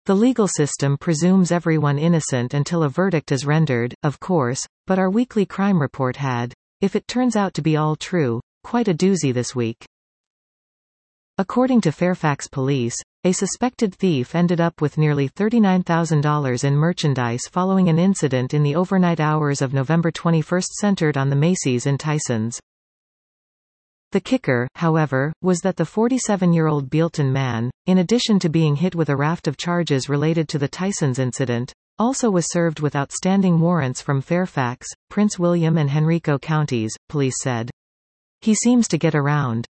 The legal system presumes everyone innocent until a verdict is rendered, of course, but our weekly crime report had, if it turns out to be all true, quite a doozy this week. According to Fairfax police, a suspected thief ended up with nearly $39,000 in merchandise following an incident in the overnight hours of November 21 centered on the Macy's in Tysons. The kicker, however, was that the 47-year-old Bealton man, in addition to being hit with a raft of charges related to the Tysons incident, also was served with outstanding warrants from Fairfax, Prince William and Henrico counties, police said. He seems to get around.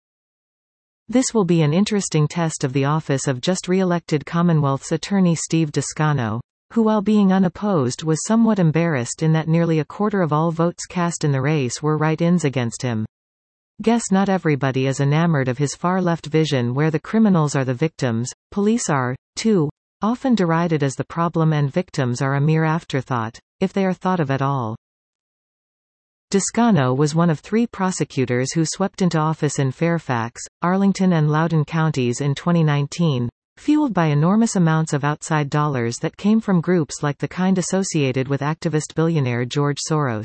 This will be an interesting test of the office of just re-elected Commonwealth's attorney Steve Descano, who while being unopposed was somewhat embarrassed in that nearly a quarter of all votes cast in the race were write-ins against him. Guess not everybody is enamored of his far-left vision where the criminals are the victims, police are, too, often derided as the problem and victims are a mere afterthought, if they are thought of at all. Descano was one of 3 prosecutors who swept into office in Fairfax, Arlington and Loudoun counties in 2019, fueled by enormous amounts of outside dollars that came from groups like the kind associated with activist billionaire George Soros.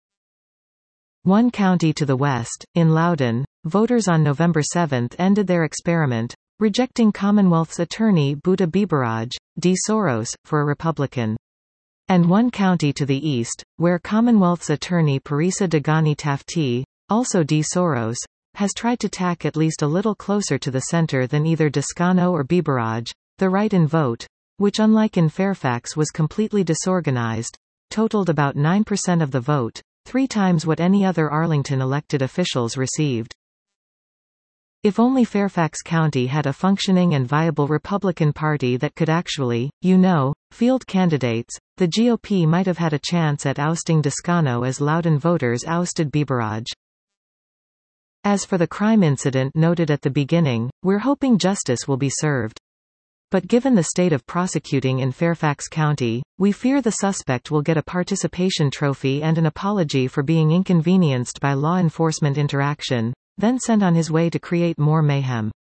One county to the west, in Loudoun, voters on November 7 ended their experiment, rejecting Commonwealth's attorney Buddha Biberaj, D. Soros, for a Republican. And one county to the east, where Commonwealth's attorney Parisa Degani Tafti, also D. Soros, has tried to tack at least a little closer to the center than either Descano or Biberaj, the write-in vote, which unlike in Fairfax was completely disorganized, totaled about 9% of the vote, 3 times what any other Arlington elected officials received. If only Fairfax County had a functioning and viable Republican Party that could actually, field candidates, the GOP might have had a chance at ousting Descano as Loudoun voters ousted Biberaj. As for the crime incident noted at the beginning, we're hoping justice will be served. But given the state of prosecuting in Fairfax County, we fear the suspect will get a participation trophy and an apology for being inconvenienced by law enforcement interaction, then sent on his way to create more mayhem.